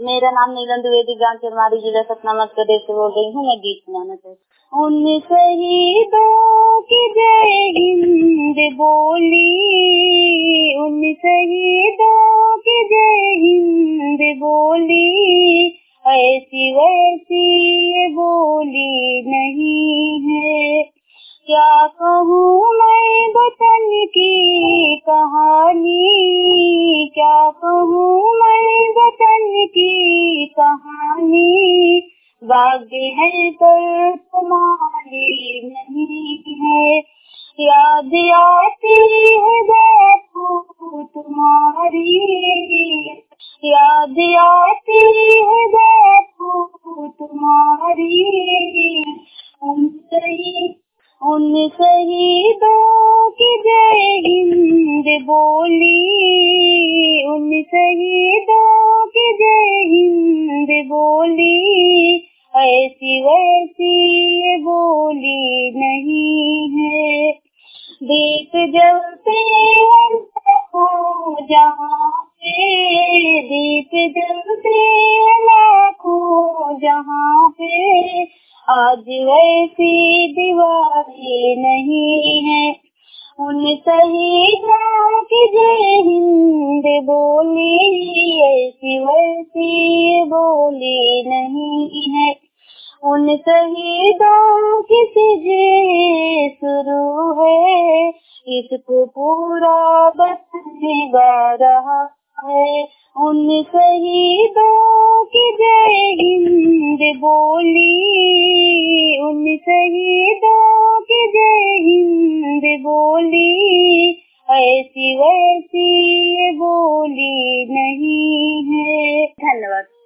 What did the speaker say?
मेरा नाम नीलम द्विवेदी, ग्राम चिरमारी, जिला सतना, मध्य प्रदेश से बोल रही हूँ। मैं गीत सुनाना चाहती हूँ। उन शहीदों की जय हिंद बोली, उन शहीदों की जय हिंद बोली, ऐसी वैसी ये बोली नहीं है। क्या कहूँ मैं वतन की कहानी, क्या कहूँ मैं वतन की कहानी, भाग्य है पर तुम्हारी नहीं है। याद आती है बापू तुम्हारी, याद आती है बापू तुम्हारी। उन शहीदों की जय हिंद बोली, उन शहीदों की जय हिंद बोली, ऐसी वैसी ये बोली नहीं है। दीप जलते हैं लाखों जहाँ पे, दीप जलते हैं लाखों जहाँ पे, आज वैसी दिवाली नहीं है। उन शहीदों की जय हिंद बोली, ऐसी वैसी बोली नहीं है। उन शहीदों की जय शुरू है, इसको पूरा वतन गा रहा है। उन शहीदों की जय हिंद बोली, उन शहीदों